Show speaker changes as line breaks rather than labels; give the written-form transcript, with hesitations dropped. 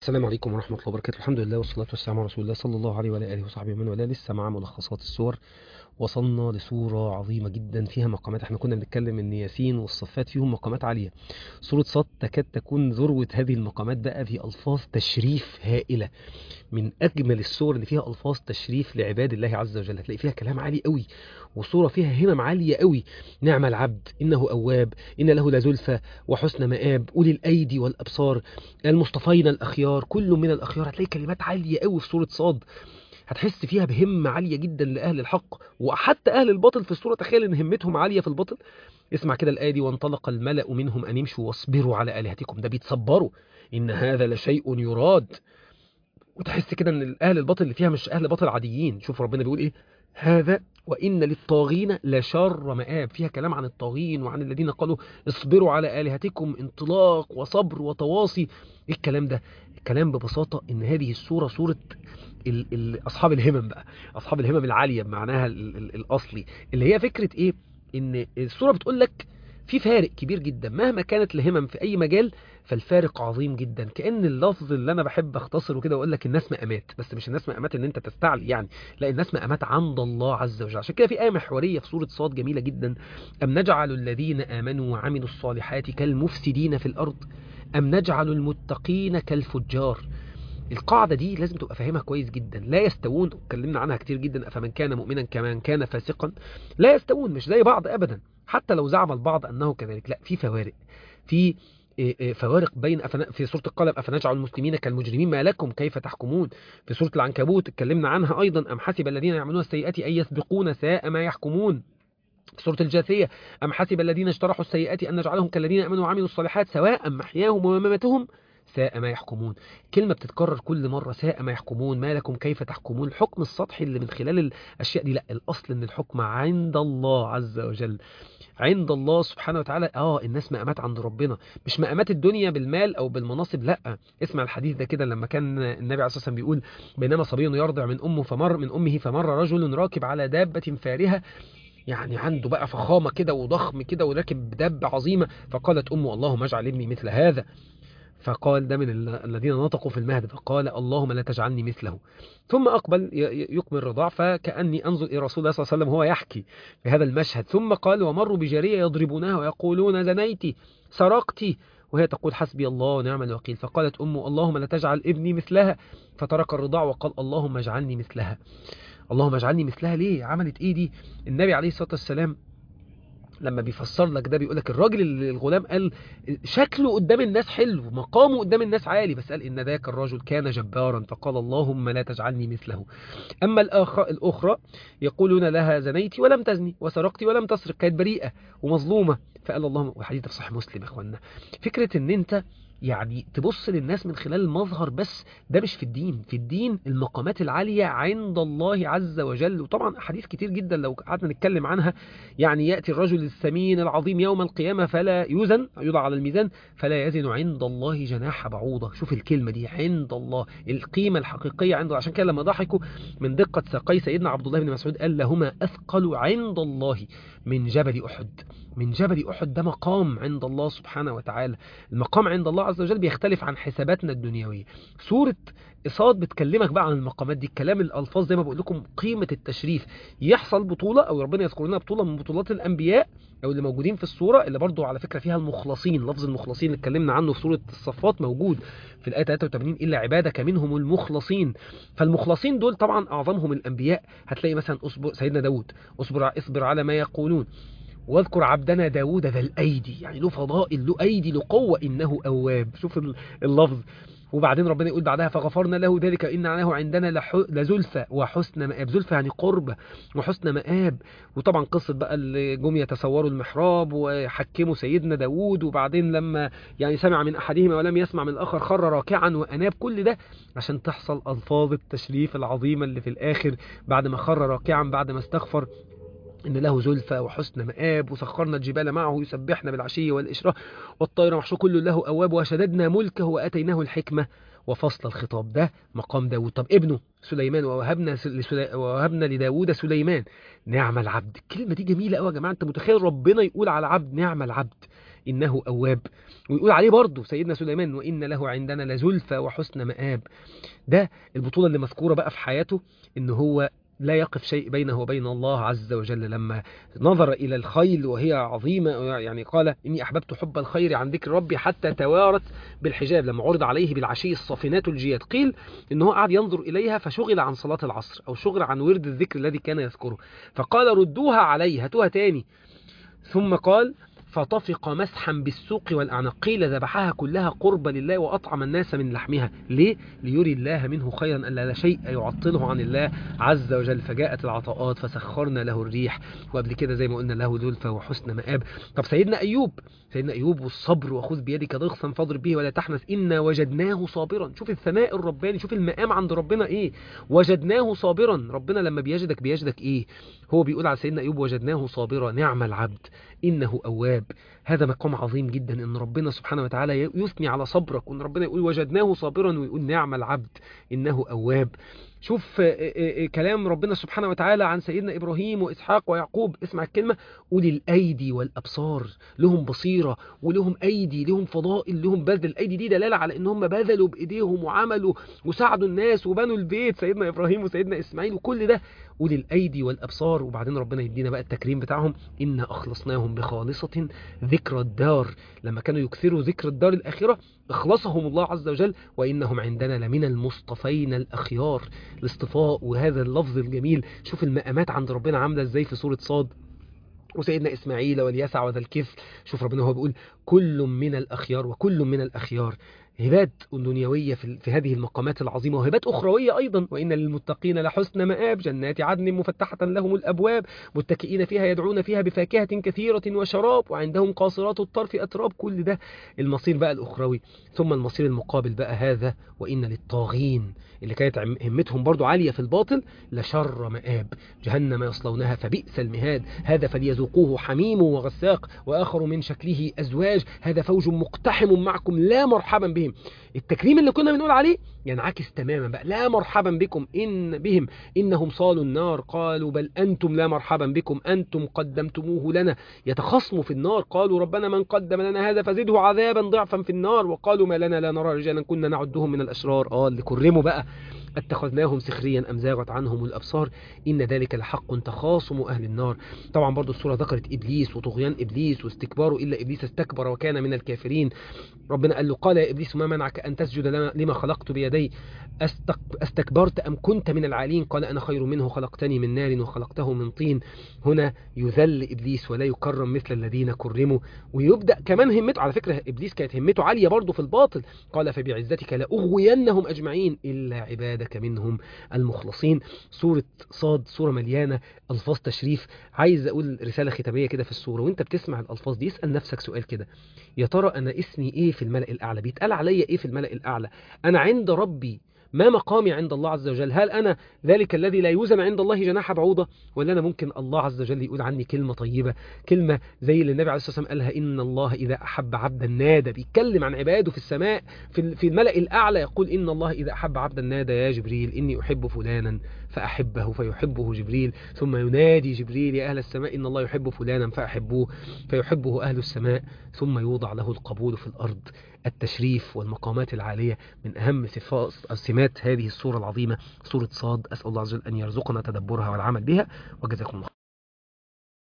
السلام عليكم ورحمة الله وبركاته. الحمد لله والصلاة والسلام على رسول الله صلى الله عليه وعلى آله وصحبه ومن والاه. لسه مع ملخصات السور. وصلنا لسورة عظيمة جدا فيها مقامات. احنا كنا بنتكلم ان ياسين والصفات فيهم مقامات عالية. سورة صاد تكاد تكون ذروة هذه المقامات بقى في ألفاظ تشريف هائلة. من أجمل السور اللي فيها ألفاظ تشريف لعباد الله عز وجل. هتلاقي فيها كلام عالي قوي، وصورة فيها همم عالية قوي. نعم العبد إنه أواب، إن له لزلفى وحسن مآب، أولي الأيدي والأبصار، المصطفين الأخيار، كل من الأخيار. هتلاقي كلمات عالية قوي في سورة صاد، هتحس فيها بهمة عالية جدا لأهل الحق وحتى أهل الباطل في السورة. تخيل إن همتهم عالية في الباطل. اسمع كده الآية دي: وانطلق الملأ منهم أن يمشوا واصبروا على آلهتكم. ده بيتصبروا، إن هذا لشيء يراد. وتحس كده ان اهل الباطل اللي فيها مش اهل باطل عاديين. شوف ربنا بيقول ايه: هذا وان للطاغين لشر مآب. فيها كلام عن الطاغين وعن الذين قالوا اصبروا على آلهتكم، انطلاق وصبر وتواصي. ايه الكلام ده؟ الكلام ببساطة ان هذه السورة سورة اصحاب الهمم بقى، اصحاب الهمم العالية بمعناها الاصلي. اللي هي فكرة ايه؟ ان السورة بتقول لك في فارق كبير جدا مهما كانت الهمم في اي مجال، فالفارق عظيم جدا. كأن اللفظ اللي انا بحب اختصره كده واقول لك الناس مقامات، بس مش الناس مقامات ان انت تستعلي يعني، لا، الناس مقامات عند الله عز وجل. عشان كده في آية محورية في سورة صاد جميلة جدا: أم نجعل الذين آمنوا وعملوا الصالحات كالمفسدين في الأرض أم نجعل المتقين كالفجار. القاعدة دي لازم تبقى فاهمها كويس جدا. لا يستوون، اتكلمنا عنها كتير جدا. أفمن كان مؤمنا كمان كان فاسقا. لا يستوون، مش زي بعض أبدا، حتى لو زعم البعض أنه كذلك. لا، في فوارق. في فوارق بين في سورة القلم: أفنجعل المسلمين كالمجرمين ما لكم كيف تحكمون. في سورة العنكبوت اتكلمنا عنها أيضا: أم حسب الذين يعملون السيئات أن يسبقون ساء ما يحكمون. في سورة الجاثية: أم حسب الذين اجترحوا السيئات أن نجعلهم كالذين آمنوا وعملوا الصالحات سواء محياهم ومماتهم ساء ما يحكمون. كلمة بتتكرر كل مرة: ساء ما يحكمون، ما لكم كيف تحكمون. الحكم السطحي اللي من خلال الأشياء دي، لا، الأصل إن الحكم عند الله عز وجل، عند الله سبحانه وتعالى. الناس مقامات عند ربنا، مش مقامات الدنيا بالمال او بالمناصب. لا، اسمع الحديث ده كده لما كان النبي عليه الصلاه والسلام بيقول: بينما صبي يرضع من امه فمر رجل راكب على دابه فارهه، يعني عنده بقى فخامه كده وضخم كده وراكب دابه عظيمه. فقالت امه: اللهم اجعل ابني مثل هذا. فقال ده من الذين نطقوا في المهد، فقال: اللهم لا تجعلني مثله. ثم أقبل يكمل الرضاع، فكأني أنظر إلى رسول الله صلى الله عليه وسلم وهو يحكي في هذا المشهد. ثم قال: ومروا بجارية يضربونها ويقولون زنيتي سرقتي، وهي تقول حسبي الله ونعم الوكيل. فقالت أمه: اللهم لا تجعل ابني مثلها. فترك الرضاع وقال: اللهم اجعلني مثلها. اللهم اجعلني مثلها. ليه؟ عملت إيه دي؟ النبي عليه الصلاة والسلام لما بيفسر لك ده بيقول لك الراجل اللي الغلام قال شكله قدام الناس حلو، مقامه قدام الناس عالي، بس قال ان ذاك الرجل كان جبارا، فقال: اللهم لا تجعلني مثله. اما الاخرى يقولون لها زنيتي ولم تزني وسرقتي ولم تسرق، كانت بريئة ومظلومة. فقال اللهم، وحديث في صحيح مسلم يا اخوانا، فكرة ان انت يعني تبص للناس من خلال المظهر بس، ده مش في الدين. في الدين المقامات العالية عند الله عز وجل. وطبعا أحاديث كتير جدا لو قعدنا نتكلم عنها، يعني يأتي الرجل السمين العظيم يوم القيامة فلا يوزن، يوضع على الميزان فلا يزن عند الله جناح بعوضة. شوف الكلمة دي، عند الله، القيمة الحقيقية عنده. عشان كده لما ضحكوا من دقة ساقي سيدنا عبد الله بن مسعود قال: لهما أثقل عند الله من جبل أحد. من جبل أحد. ده مقام عند الله سبحانه وتعالى. المقام عند الله عز وجل بيختلف عن حساباتنا الدنيوية. سورة إصاد بتكلمك بقى عن المقامات دي. الكلام الألفاظ زي ما بقول لكم قيمة التشريف. يحصل بطولة أو ربنا يذكر لنا بطولة من بطولات الأنبياء أو اللي موجودين في السورة، اللي برضو على فكرة فيها المخلصين. لفظ المخلصين اللي اتكلمنا عنه في سورة الصفات موجود في الآية 83: إلا عبادك منهم المخلصين. فالمخلصين دول طبعا أعظمهم الأنبياء. هتلاقي مثلا أصبر سيدنا داود: اصبر على ما يقولون واذكر عبدنا داود ذا الأيدي، يعني له فضائل، له أيدي، له قوة، إنه أواب. شوف اللفظ. وبعدين ربنا يقول بعدها: فغفرنا له ذلك إن له عندنا لزلفى وحسن مآب. زلفى يعني قربة، وحسن مآب. وطبعا قصة بقى اللي جم يتسوروا المحراب وحكموا سيدنا داود، وبعدين لما يعني سمع من أحدهما ولم يسمع من الآخر خر راكعا وأناب. كل ده عشان تحصل ألفاظ التشريف العظيمة اللي في الآخر بعد ما خر راكعا، بعد ما استغفر إن له زلفى وحسن مآب. وسخرنا الجبال معه يسبحنا بالعشي والإشراق والطير محشو كل له أواب وشددنا ملكه وآتيناه الحكمة وفصل الخطاب. ده مقام داود. طب ابنه سليمان: ووهبنا لداود سليمان نعم العبد. الكلمة دي جميلة قوي يا جماعة. انت متخيل ربنا يقول على عبد نعم العبد؟ إنه أواب. ويقول عليه برضه سيدنا سليمان وإن له عندنا لزلفى وحسن مآب. ده البطولة اللي مذكورة بقى في حياته، إن هو لا يقف شيء بينه وبين الله عز وجل. لما نظر إلى الخيل وهي عظيمة يعني قال إني أحببت حب الخير عن ذكر ربي حتى توارت بالحجاب. لما عرض عليه بالعشي الصافنات الجياد قيل إن هو قعد ينظر إليها فشغل عن صلاة العصر أو شغل عن ورد الذكر الذي كان يذكره، فقال ردوها علي، هاتوها تاني. ثم قال فطفق مسحا بالسوق والأعناق، قيل ذبحها كلها قربا لله وأطعم الناس من لحمها. ليه؟ ليري الله منه خيرا ألا لا شيء يعطله عن الله عز وجل. فجاءت العطاءات فسخرنا له الريح، وقبل كده زي ما قلنا له زلفى وحسن مآب. طب سيدنا أيوب والصبر، وخذ بيدك ضغثا فاضرب به ولا تحنث إنا وجدناه صابرا. شوف الثناء الرباني، شوف المقام عند ربنا إيه، وجدناه صابرا. ربنا لما بيجدك إيه؟ هو بيقول على سيدنا أيوب وجدناه صابرا نعم العبد إنه أواب. هذا مقام عظيم جدا، إن ربنا سبحانه وتعالى يثني على صبرك، وإن ربنا يقول وجدناه صابرا ويقول نعم العبد إنه أواب. شوف كلام ربنا سبحانه وتعالى عن سيدنا إبراهيم وإسحاق ويعقوب، اسمع الكلمة أولي الأيدي والأبصار، لهم بصيرة ولهم أيدي، لهم فضائل، لهم بذل. الأيدي دي دلالة على إن هم بذلوا بإيديهم وعملوا وساعدوا الناس وبنوا البيت، سيدنا إبراهيم وسيدنا إسماعيل وكل ده أولي الأيدي والأبصار. وبعدين ربنا يدينا بقى التكريم بتاعهم، إنا أخلصناهم بخالصة ذكر الدار. لما كانوا يكثروا ذكر الدار الآخرة أخلصهم الله عز وجل، وإنهم عندنا لمن المصطفين الأخيار. الاصطفاء وهذا اللفظ الجميل، شوف المقامات عند ربنا عاملة ازاي في سورة صاد. وسيدنا إسماعيل واليسع وذا الكفل، شوف ربنا هو بيقول كل من الأخيار وكل من الأخيار. هبات دنيوية في هذه المقامات العظيمة، وهبات أخروية أيضا. وإن للمتقين لحسن مآب جنات عدن مفتحة لهم الأبواب متكئين فيها يدعون فيها بفاكهة كثيرة وشراب وعندهم قاصرات الطرف أتراب. كل ده المصير بقى الأخروي. ثم المصير المقابل بقى هذا وإن للطاغين اللي كانت همتهم برضو عالية في الباطل لشر مآب جهنم يصلونها فبئس المهاد. هذا فليذوقوه حميم وغساق وآخر من شكله أزواج هذا فوج مقتحم معكم لا مرحبا بهم. التكريم اللي كنا بنقول عليه ينعكس تماما بقى، لا مرحبا بكم إن بهم إنهم صالوا النار قالوا بل أنتم لا مرحبا بكم أنتم قدمتموه لنا. يتخصموا في النار قالوا ربنا من قدم لنا هذا فزده عذابا ضعفا في النار وقالوا ما لنا لا نرى رجالا كنا نعدهم من الأشرار. اللي كرموا بقى اتخذناهم سخريا أم زاغت عنهم الأبصار إن ذلك لحق تخاصم أهل النار. طبعا برضو السورة ذكرت إبليس وطغيان إبليس واستكباره إلا إبليس استكبر وكان من الكافرين. ربنا قال له قال يا إبليس ما منعك أن تسجد لما خلقت بيدي استكبرت أم كنت من العالين قال أنا خير منه خلقتني من نار وخلقته من طين. هنا يذل إبليس ولا يكرم مثل الذين كرموا. ويبدأ كمان همته، على فكرة إبليس كانت همته عالية برضو في الباطل، قال فبعزتك لأغوينهم أجمعين إلا عبادك منهم المخلصين. سورة صاد سورة مليانة ألفاظ تشريف. عايز أقول رسالة ختامية كده في السورة، وانت بتسمع الألفاظ دي اسأل نفسك سؤال كده، يا ترى أنا اسمي إيه في الملأ الأعلى؟ بيتقال عليا إيه في الملأ الأعلى؟ أنا عند ربي ما مقامي عند الله عز وجل؟ هل أنا ذلك الذي لا يوزن عند الله جناح بعوضة؟ ولا أنا ممكن الله عز وجل يقول عني كلمة طيبة، كلمة زي اللي النبي عليه الصلاة والسلام قالها إن الله إذا أحب عبدا نادى، بيتكلم عن عباده في السماء في الملأ الأعلى، يقول إن الله إذا أحب عبدا نادى يا جبريل إني أحب فلانا فأحبه فيحبه جبريل، ثم ينادي جبريل يا أهل السماء إن الله يحب فلانا فأحبوه فيحبه أهل السماء، ثم يوضع له القبول في الأرض. التشريف والمقامات العالية من أهم سمات هذه السورة العظيمة سورة صاد. أسأل الله عز وجل أن يرزقنا تدبرها والعمل بها، وجزاكم الله.